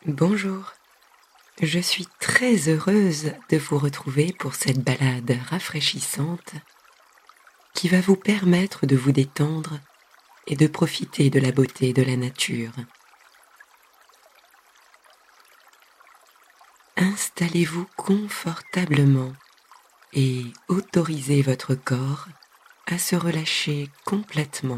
Bonjour, je suis très heureuse de vous retrouver pour cette balade rafraîchissante qui va vous permettre de vous détendre et de profiter de la beauté de la nature. Installez-vous confortablement et autorisez votre corps à se relâcher complètement.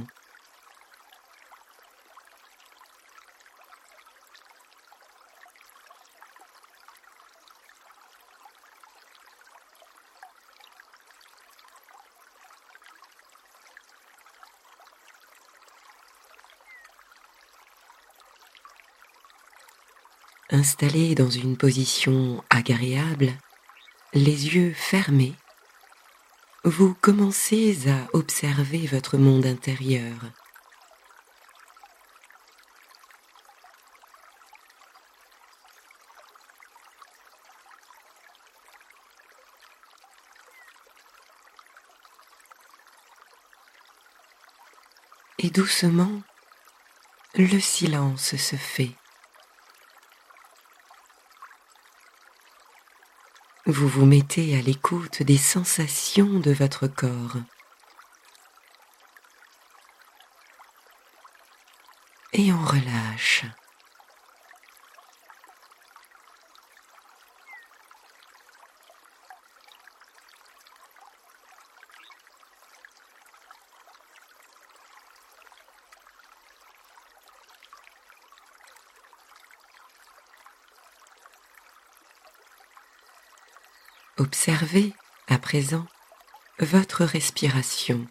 Installé dans une position agréable, les yeux fermés, vous commencez à observer votre monde intérieur. Et doucement, le silence se fait. Vous vous mettez à l'écoute des sensations de votre corps. Et on relâche. Observez, à présent, votre respiration.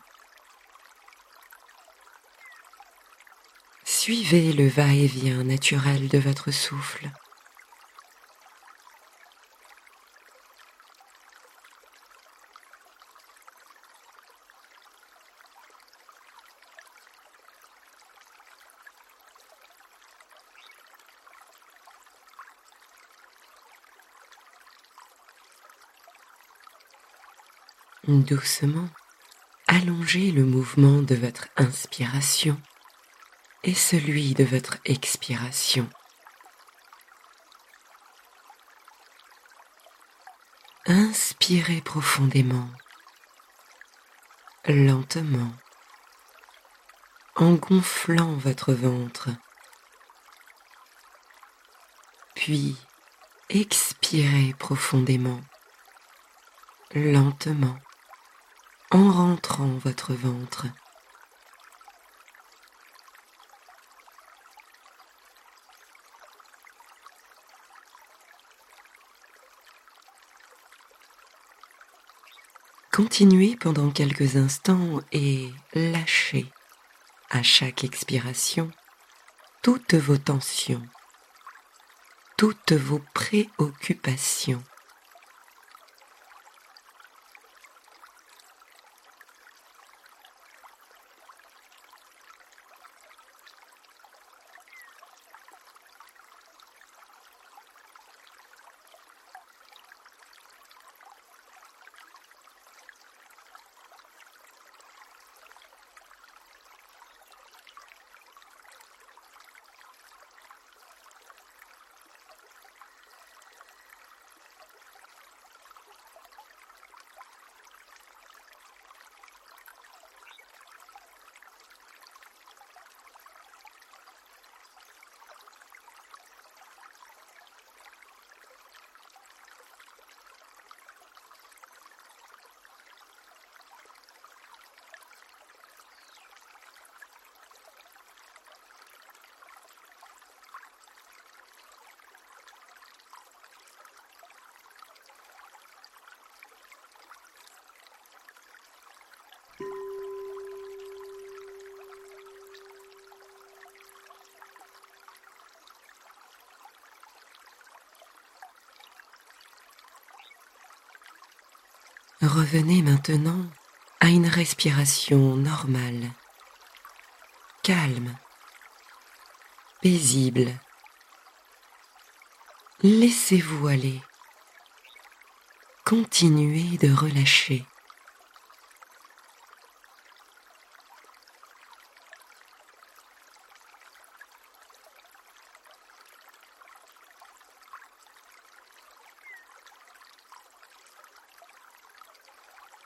Suivez le va-et-vient naturel de votre souffle. Doucement, allongez le mouvement de votre inspiration et celui de votre expiration. Inspirez profondément, lentement, en gonflant votre ventre. Puis, expirez profondément, lentement, en rentrant votre ventre. Continuez pendant quelques instants et lâchez à chaque expiration toutes vos tensions, toutes vos préoccupations. Revenez maintenant à une respiration normale, calme, paisible. Laissez-vous aller. Continuez de relâcher.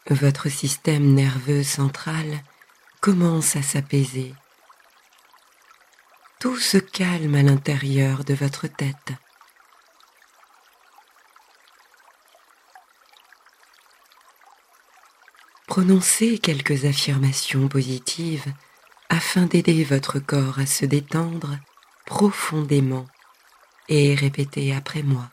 Votre système nerveux central commence à s'apaiser. Tout se calme à l'intérieur de votre tête. Prononcez quelques affirmations positives afin d'aider votre corps à se détendre profondément et répétez après moi.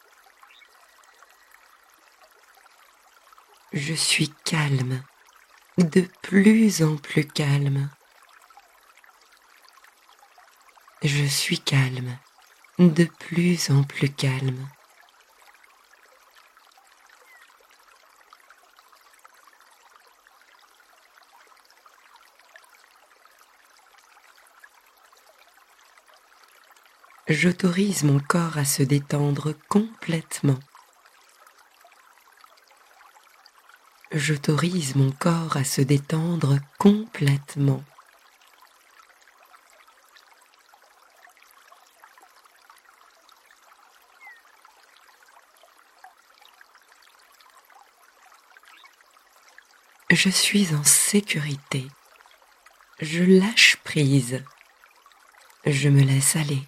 Je suis calme, de plus en plus calme. Je suis calme, de plus en plus calme. J'autorise mon corps à se détendre complètement. J'autorise mon corps à se détendre complètement. Je suis en sécurité. Je lâche prise. Je me laisse aller.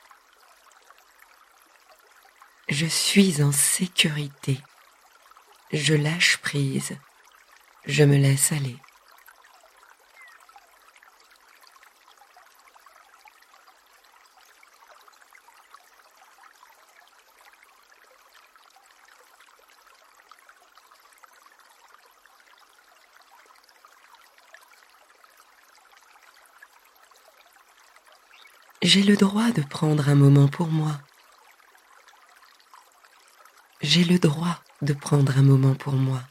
Je suis en sécurité. Je lâche prise. Je me laisse aller. J'ai le droit de prendre un moment pour moi. J'ai le droit de prendre un moment pour moi.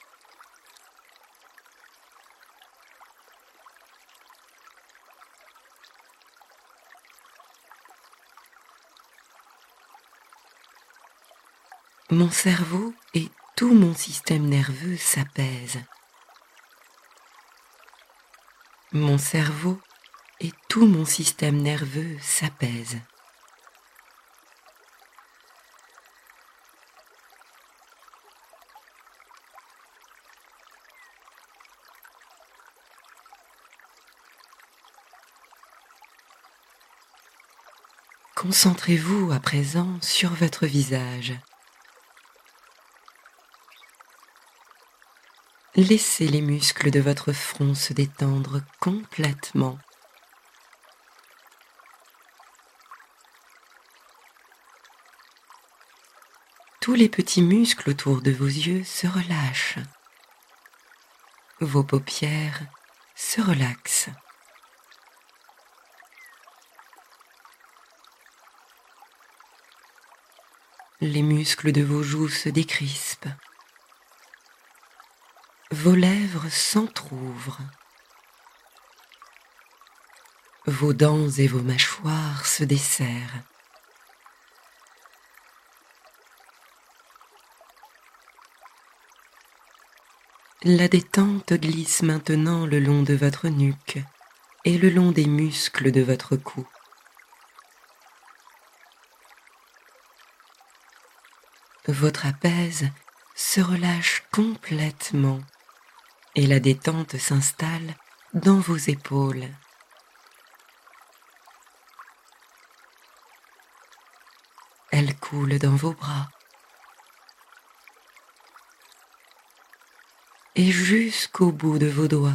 Mon cerveau et tout mon système nerveux s'apaisent. Mon cerveau et tout mon système nerveux s'apaisent. Concentrez-vous à présent sur votre visage. Laissez les muscles de votre front se détendre complètement. Tous les petits muscles autour de vos yeux se relâchent. Vos paupières se relaxent. Les muscles de vos joues se décrispent. Vos lèvres s'entr'ouvrent. Vos dents et vos mâchoires se desserrent. La détente glisse maintenant le long de votre nuque et le long des muscles de votre cou. Votre trapèze se relâche complètement et la détente s'installe dans vos épaules. Elle coule dans vos bras et jusqu'au bout de vos doigts.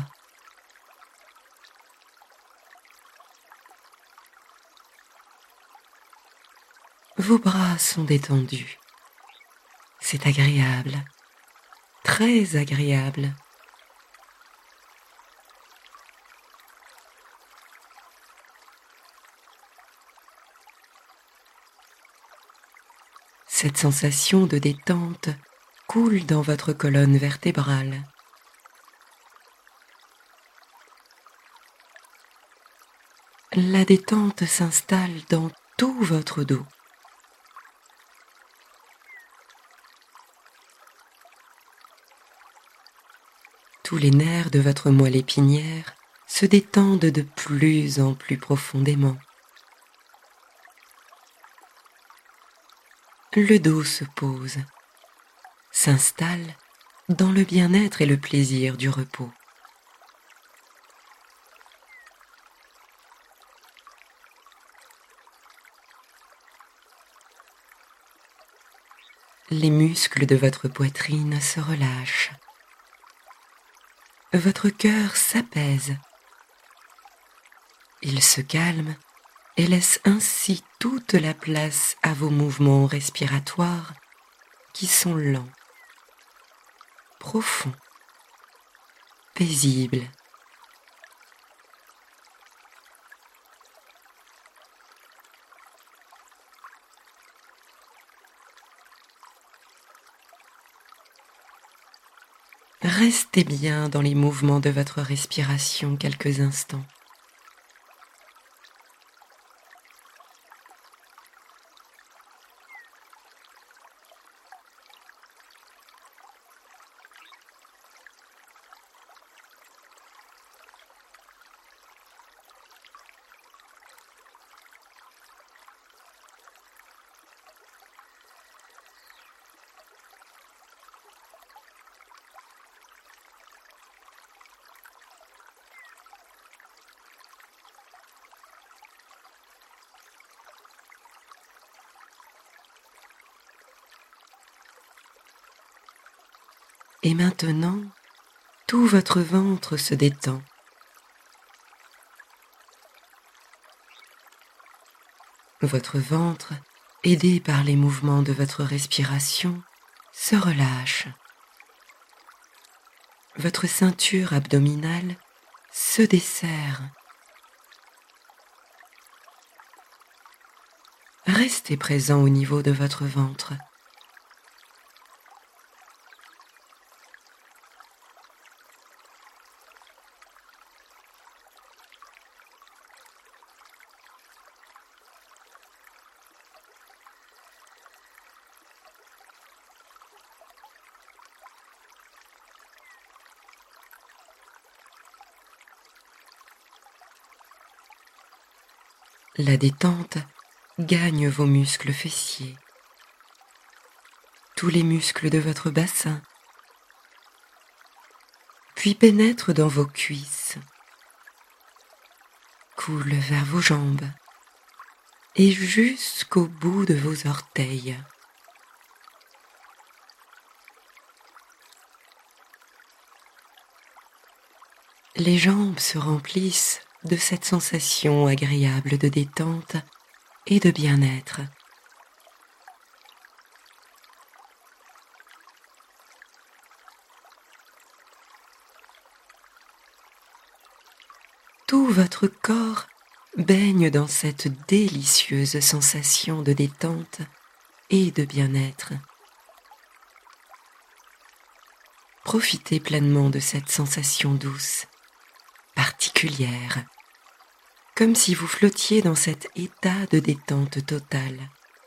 Vos bras sont détendus. C'est agréable, très agréable. Cette sensation de détente coule dans votre colonne vertébrale. La détente s'installe dans tout votre dos. Tous les nerfs de votre moelle épinière se détendent de plus en plus profondément. Le dos se pose, s'installe dans le bien-être et le plaisir du repos. Les muscles de votre poitrine se relâchent. Votre cœur s'apaise. Il se calme et laisse ainsi toute la place à vos mouvements respiratoires qui sont lents, profonds, paisibles. Restez bien dans les mouvements de votre respiration quelques instants. Et maintenant, tout votre ventre se détend. Votre ventre, aidé par les mouvements de votre respiration, se relâche. Votre ceinture abdominale se desserre. Restez présent au niveau de votre ventre. La détente gagne vos muscles fessiers, tous les muscles de votre bassin, puis pénètre dans vos cuisses, coule vers vos jambes et jusqu'au bout de vos orteils. Les jambes se remplissent de cette sensation agréable de détente et de bien-être. Tout votre corps baigne dans cette délicieuse sensation de détente et de bien-être. Profitez pleinement de cette sensation douce, particulière, comme si vous flottiez dans cet état de détente totale.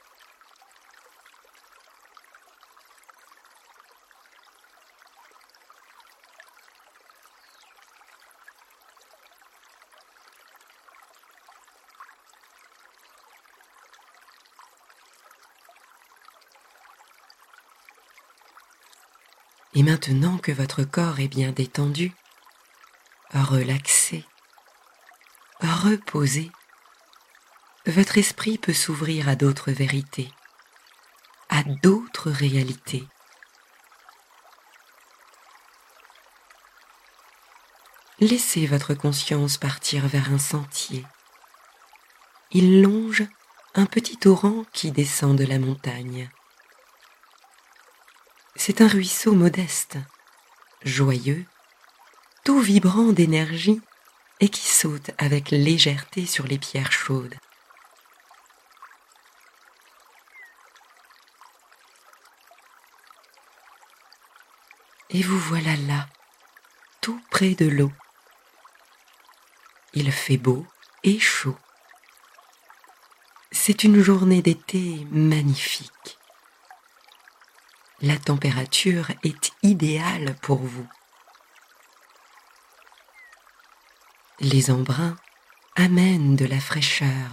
Et maintenant que votre corps est bien détendu, relaxé, reposé, votre esprit peut s'ouvrir à d'autres vérités, à d'autres réalités. Laissez votre conscience partir vers un sentier. Il longe un petit torrent qui descend de la montagne. C'est un ruisseau modeste, joyeux, tout vibrant d'énergie et qui saute avec légèreté sur les pierres chaudes. Et vous voilà là, tout près de l'eau. Il fait beau et chaud. C'est une journée d'été magnifique. La température est idéale pour vous. Les embruns amènent de la fraîcheur.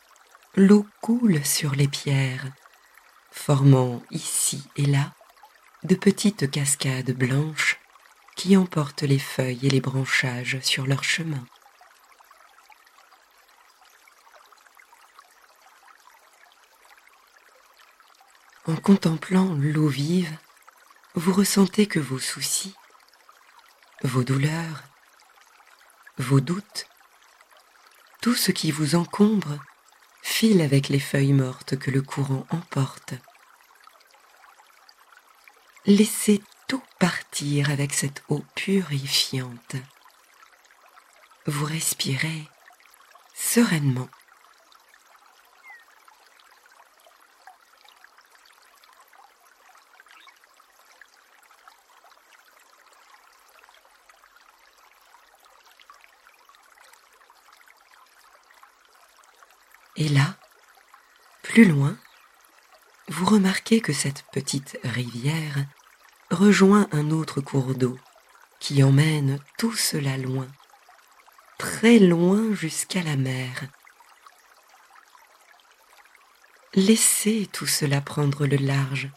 L'eau coule sur les pierres, formant ici et là de petites cascades blanches qui emportent les feuilles et les branchages sur leur chemin. En contemplant l'eau vive, vous ressentez que vos soucis, vos douleurs, vos doutes, tout ce qui vous encombre file avec les feuilles mortes que le courant emporte. Laissez tout partir avec cette eau purifiante. Vous respirez sereinement. Et là, plus loin, vous remarquez que cette petite rivière rejoint un autre cours d'eau qui emmène tout cela loin, très loin jusqu'à la mer. Laissez tout cela prendre le large.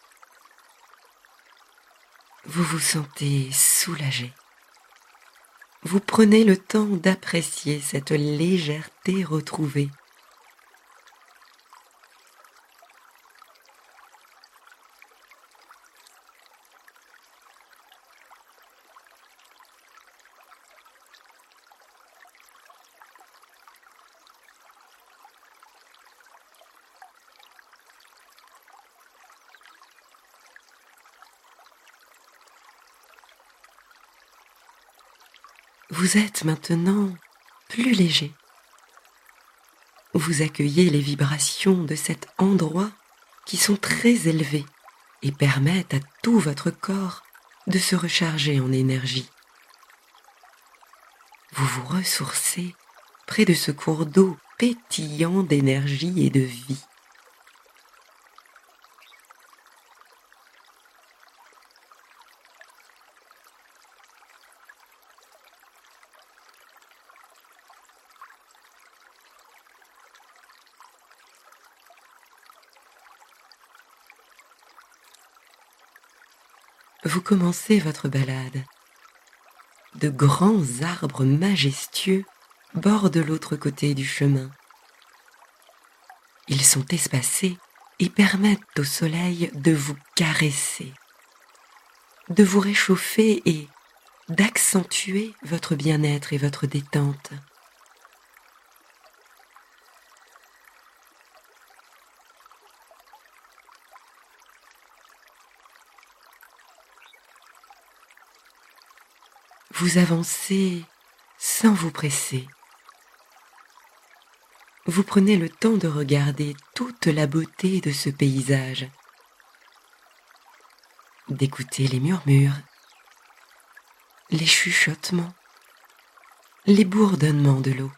Vous vous sentez soulagé. Vous prenez le temps d'apprécier cette légèreté retrouvée. Vous êtes maintenant plus léger. Vous accueillez les vibrations de cet endroit qui sont très élevées et permettent à tout votre corps de se recharger en énergie. Vous vous ressourcez près de ce cours d'eau pétillant d'énergie et de vie. Vous commencez votre balade. De grands arbres majestueux bordent l'autre côté du chemin. Ils sont espacés et permettent au soleil de vous caresser, de vous réchauffer et d'accentuer votre bien-être et votre détente. Vous avancez sans vous presser. Vous prenez le temps de regarder toute la beauté de ce paysage, d'écouter les murmures, les chuchotements, les bourdonnements de l'eau.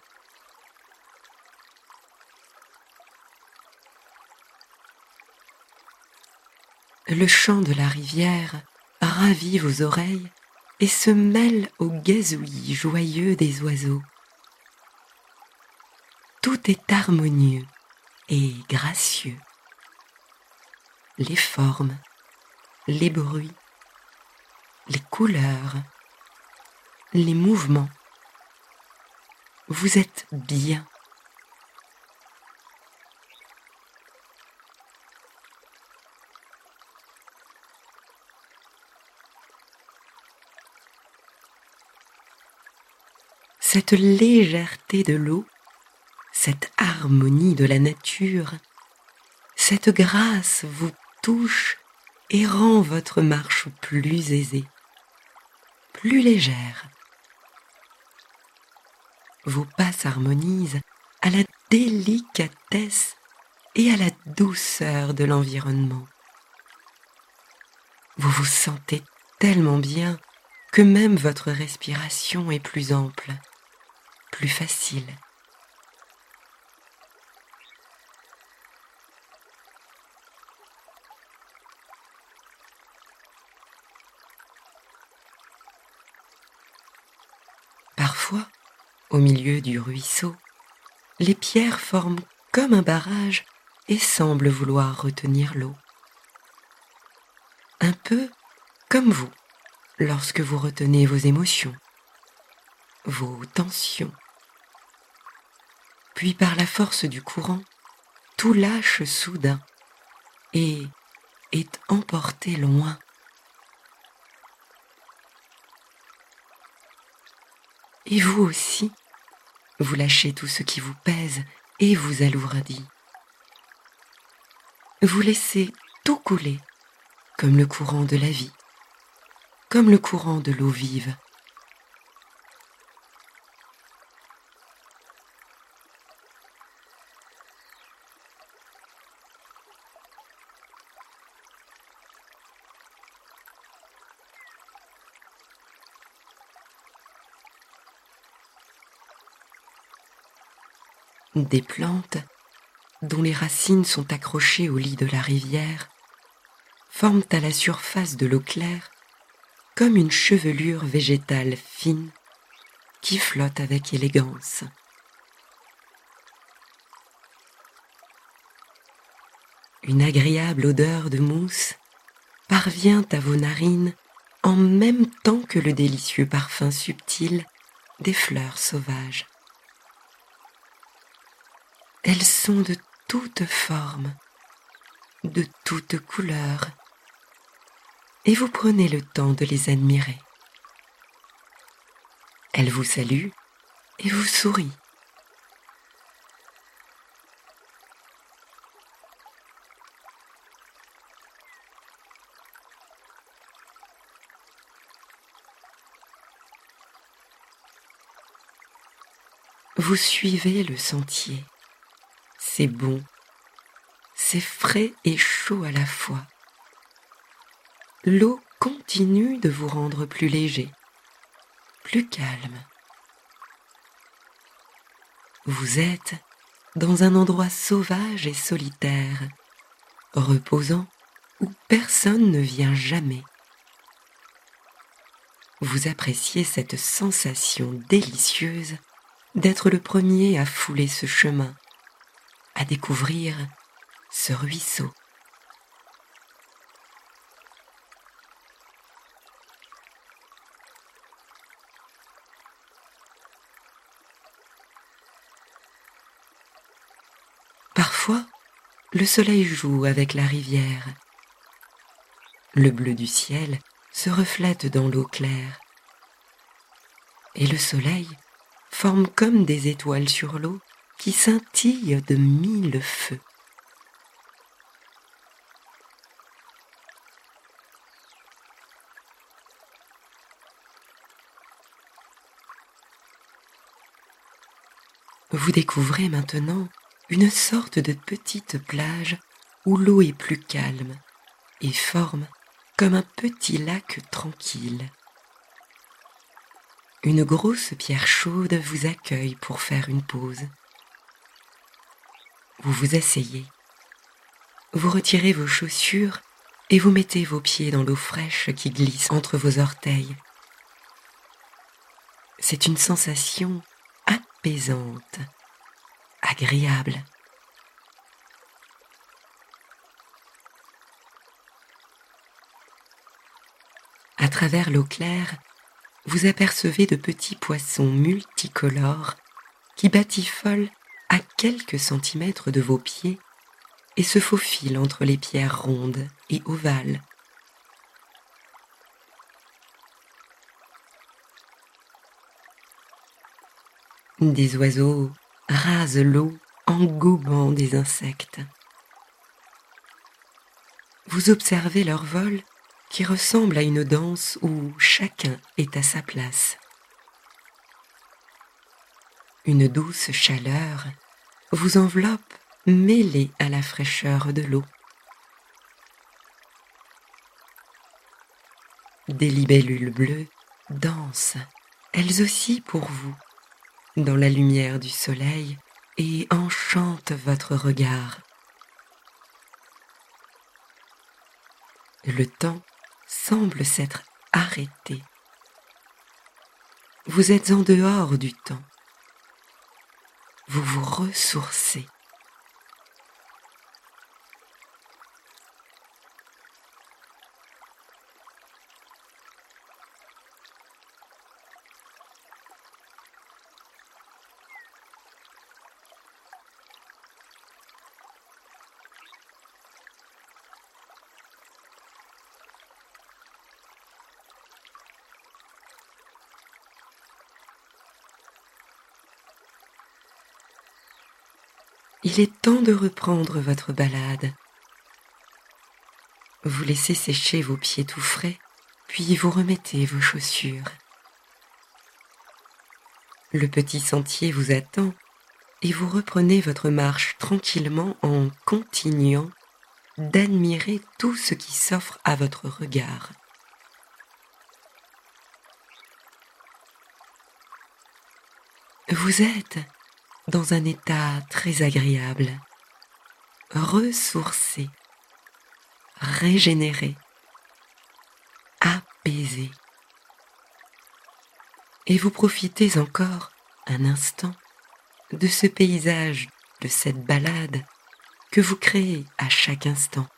Le chant de la rivière ravit vos oreilles et se mêle au gazouillis joyeux des oiseaux. Tout est harmonieux et gracieux. Les formes, les bruits, les couleurs, les mouvements. Vous êtes bien. Cette légèreté de l'eau, cette harmonie de la nature, cette grâce vous touche et rend votre marche plus aisée, plus légère. Vos pas s'harmonisent à la délicatesse et à la douceur de l'environnement. Vous vous sentez tellement bien que même votre respiration est plus ample, plus facile. Parfois, au milieu du ruisseau, les pierres forment comme un barrage et semblent vouloir retenir l'eau. un peu comme vous lorsque vous retenez vos émotions, vos tensions. Puis par la force du courant, tout lâche soudain et est emporté loin. Et vous aussi, vous lâchez tout ce qui vous pèse et vous alourdit. Vous laissez tout couler, comme le courant de la vie, comme le courant de l'eau vive. Des plantes, dont les racines sont accrochées au lit de la rivière, forment à la surface de l'eau claire comme une chevelure végétale fine qui flotte avec élégance. Une agréable odeur de mousse parvient à vos narines en même temps que le délicieux parfum subtil des fleurs sauvages. Elles sont de toutes formes, de toutes couleurs, et vous prenez le temps de les admirer. Elles vous saluent et vous sourient. Vous suivez le sentier. C'est bon, c'est frais et chaud à la fois. L'eau continue de vous rendre plus léger, plus calme. Vous êtes dans un endroit sauvage et solitaire, reposant où personne ne vient jamais. Vous appréciez cette sensation délicieuse d'être le premier à fouler ce chemin, à découvrir ce ruisseau. Parfois, le soleil joue avec la rivière. Le bleu du ciel se reflète dans l'eau claire. Et le soleil forme comme des étoiles sur l'eau qui scintillent de 1000 feux. Vous découvrez maintenant une sorte de petite plage où l'eau est plus calme et forme comme un petit lac tranquille. Une grosse pierre chaude vous accueille pour faire une pause. Vous vous asseyez, vous retirez vos chaussures et vous mettez vos pieds dans l'eau fraîche qui glisse entre vos orteils. C'est une sensation apaisante, agréable. À travers l'eau claire, vous apercevez de petits poissons multicolores qui batifolent à quelques centimètres de vos pieds et se faufilent entre les pierres rondes et ovales. Des oiseaux rasent l'eau en gobant des insectes. Vous observez leur vol qui ressemble à une danse où chacun est à sa place. Une douce chaleur vous enveloppe mêlée à la fraîcheur de l'eau. Des libellules bleues dansent, elles aussi pour vous, dans la lumière du soleil et enchantent votre regard. Le temps semble s'être arrêté. Vous êtes en dehors du temps. Vous vous ressourcez. il est temps de reprendre votre balade. Vous laissez sécher vos pieds tout frais, puis vous remettez vos chaussures. Le petit sentier vous attend et vous reprenez votre marche tranquillement en continuant d'admirer tout ce qui s'offre à votre regard. Vous êtes dans un état très agréable, ressourcé, régénéré, apaisé. Et vous profitez encore un instant de ce paysage, de cette balade que vous créez à chaque instant.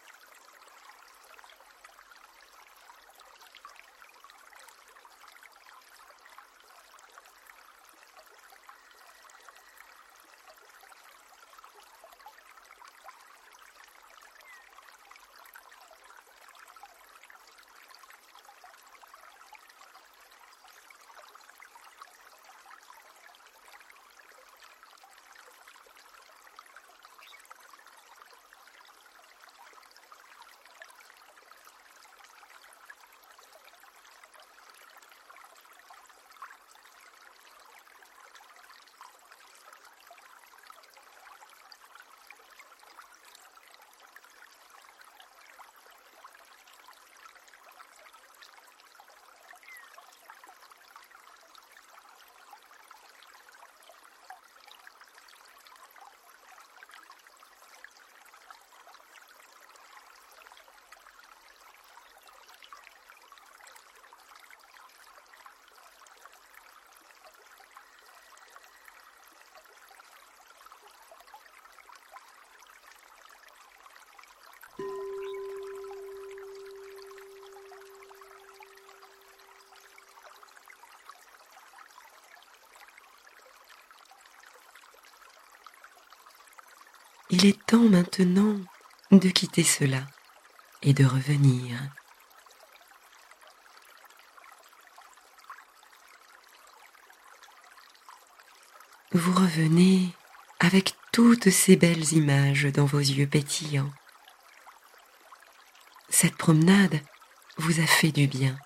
Il est temps maintenant de quitter cela et de revenir. Vous revenez avec toutes ces belles images dans vos yeux pétillants. Cette promenade vous a fait du bien.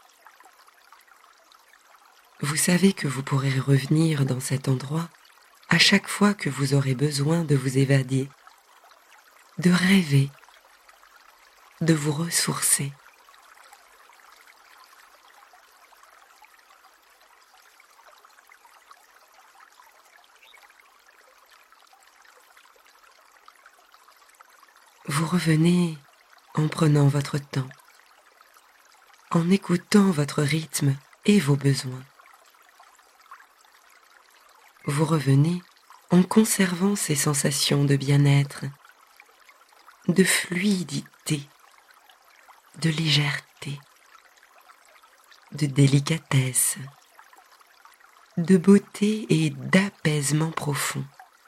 Vous savez que vous pourrez revenir dans cet endroit à chaque fois que vous aurez besoin de vous évader, de rêver, de vous ressourcer. Vous revenez en prenant votre temps, en écoutant votre rythme et vos besoins. Vous revenez en conservant ces sensations de bien-être, de fluidité, de légèreté, de délicatesse, de beauté et d'apaisement profond.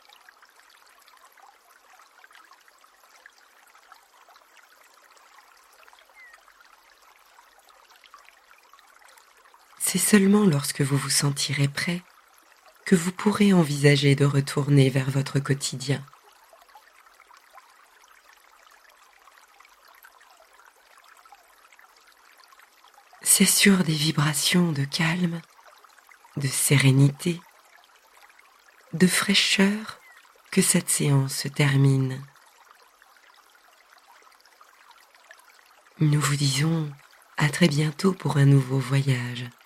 C'est seulement lorsque vous vous sentirez prêt que vous pourrez envisager de retourner vers votre quotidien. C'est sur des vibrations de calme, de sérénité, de fraîcheur que cette séance se termine. Nous vous disons à très bientôt pour un nouveau voyage.